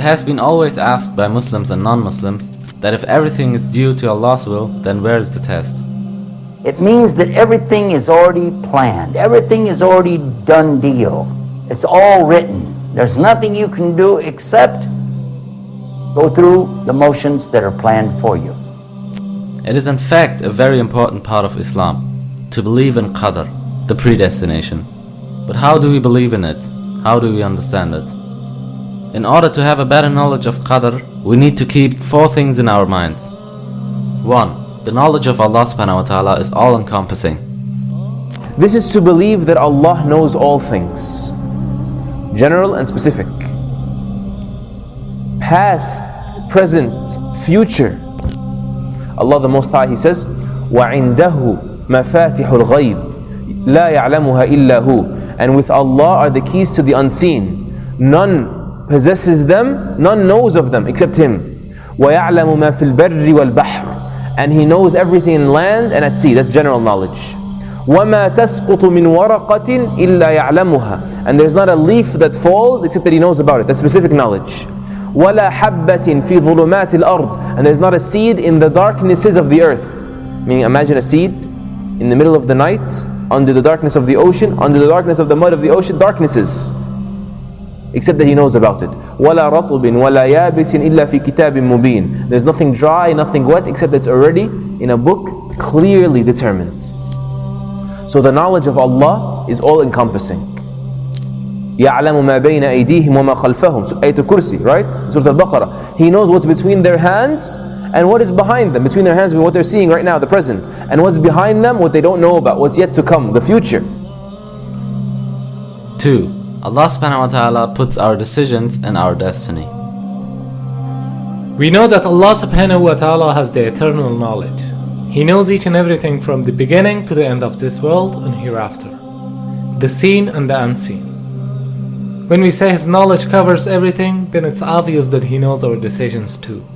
has been always asked by Muslims and non-Muslims that if everything is due to Allah's will, then where is the test? It means that everything is already planned. Everything is already done deal. It's all written. There's nothing you can do except go through the motions that are planned for you. It is in fact a very important part of Islam to believe in Qadr, the predestination. But how do we believe in it? How do we understand it? In order to have a better knowledge of Qadr, we need to keep 4 things in our minds. 1. The knowledge of Allah subhanahu wa ta'ala is all-encompassing. This is to believe that Allah knows all things, general and specific, past, present, future. Allah the Most High, He says, وَعِنْدَهُ مَفَاتِحُ الْغَيْبِ لَا يَعْلَمُهَا إِلَّا هُ. And with Allah are the keys to the unseen. None possesses them, none knows of them except Him. وَيَعْلَمُ مَا فِي الْبَرِّ وَالْبَحْرِ. And He knows everything in land and at sea. That's general knowledge. وَمَا تَسْقُطُ مِنْ وَرَقَةٍ إِلَّا يَعْلَمُهَا. And there's not a leaf that falls except that He knows about it. That's specific knowledge. وَلَا حَبَّةٍ فِي ظُلُمَاتِ الْأَرْضِ. And there's not a seed in the darknesses of the earth. Meaning, imagine a seed in the middle of the night, under the darkness of the ocean, under the darkness of the mud of the ocean, darknesses. Except that He knows about it. وَلَا رَطُبٍ وَلَا يَابِسٍ إِلَّا فِي كِتَابٍ مُبِينٍ. There's nothing dry, nothing wet, except that it's already in a book clearly determined. So the knowledge of Allah is all-encompassing. يَعْلَمُ مَا بَيْنَ أَيْدِيهِمْ وَمَا خَلْفَهُم. So, Ayat al-Kursi, right? Surah Al-Baqarah. He knows what's between their hands and what is behind them. Between their hands, what they're seeing right now, the present. And what's behind them, what they don't know about, what's yet to come, the future. 2. Allah subhanahu wa ta'ala puts our decisions in our destiny. We know that Allah subhanahu wa ta'ala has the eternal knowledge. He knows each and everything from the beginning to the end of this world and hereafter, the seen and the unseen. When we say His knowledge covers everything, then it's obvious that He knows our decisions too.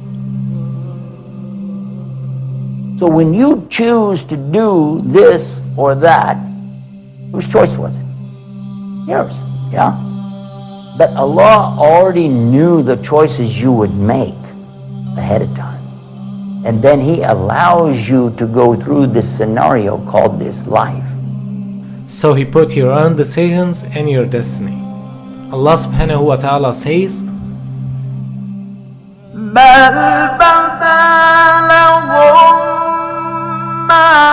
So when you choose to do this or that, whose choice was it? Yours, yeah? But Allah already knew the choices you would make ahead of time. And then He allows you to go through this scenario called this life. So He put your own decisions in your destiny. Allah subhanahu wa ta'ala says, بَلْ بَدَا لَهُم مَا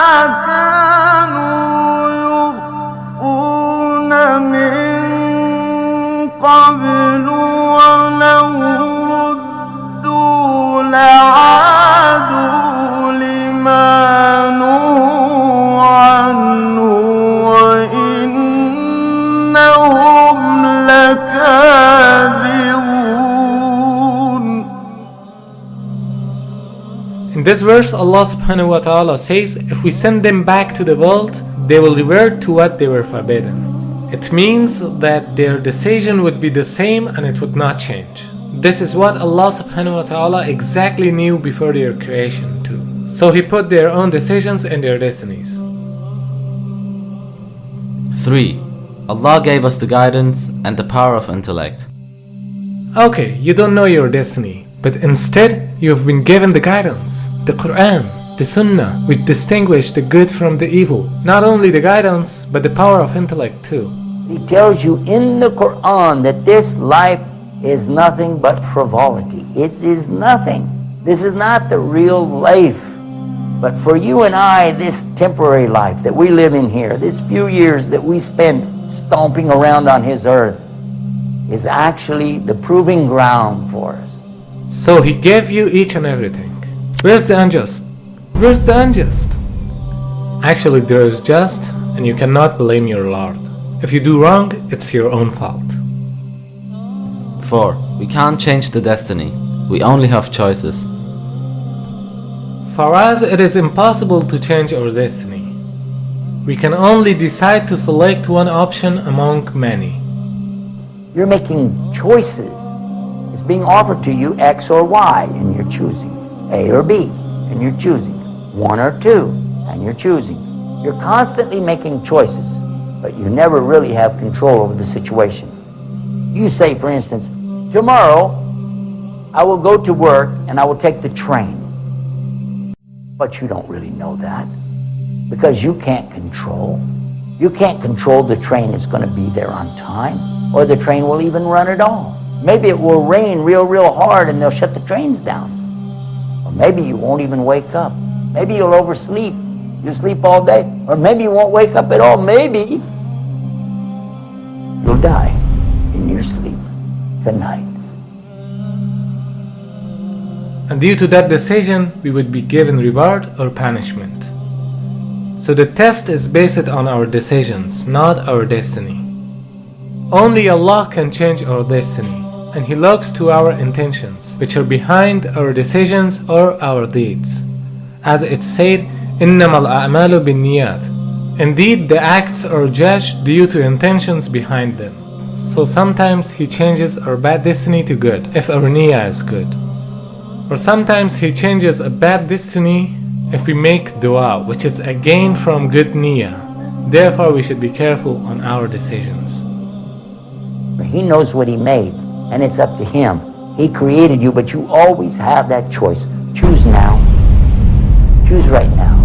كَانُوا يُخْفُونَ مِن قَبْلُ وَلَوْ رُدُّوا لَعَادُوا لِمَا نُهُوا عَنْهُ وَإِنَّهُمْ لَكَاذِبُونَ. In this verse, Allah subhanahu wa ta'ala says, if we send them back to the world, they will revert to what they were forbidden. It means that their decision would be the same and it would not change. This is what Allah subhanahu wa ta'ala exactly knew before their creation too. So He put their own decisions in their destinies. 3. Allah gave us the guidance and the power of intellect. Okay, you don't know your destiny, but instead you have been given the guidance, the Quran, the Sunnah, which distinguish the good from the evil. Not only the guidance, but the power of intellect too. He tells you in the Quran that this life is nothing but frivolity. It is nothing. This is not the real life. But for you and I, this temporary life that we live in here, this few years that we spend stomping around on His earth, is actually the proving ground for us. So He gave you each and everything. Where's the unjust? Where's the unjust? Actually, there is just, and you cannot blame your Lord. If you do wrong, it's your own fault. 4. We can't change the destiny. We only have choices. For us, it is impossible to change our destiny. We can only decide to select one option among many. You're making choices. It's being offered to you X or Y, and you're choosing. A or B, and you're choosing. 1 or 2, and you're choosing. You're constantly making choices, but you never really have control over the situation. You say, for instance, tomorrow I will go to work and I will take the train. But you don't really know that because you can't control. You can't control the train is going to be there on time or the train will even run at all. Maybe it will rain real hard and they'll shut the trains down. Or maybe you won't even wake up. Maybe you'll oversleep. You sleep all day. Or maybe you won't wake up at all. Maybe you'll die in your sleep tonight. And due to that decision, we would be given reward or punishment. So the test is based on our decisions, not our destiny. Only Allah can change our destiny, and He looks to our intentions, which are behind our decisions or our deeds. As it said, إِنَّمَا الْأَعْمَالُ بِالنِّيَّاتِ. Indeed, the acts are judged due to intentions behind them. So sometimes He changes our bad destiny to good, if our niyyah is good. Or sometimes He changes a bad destiny if we make dua, which is a gain from good niyyah. Therefore, we should be careful on our decisions. He knows what He made, and it's up to Him. He created you, but you always have that choice. Choose now. Choose right now.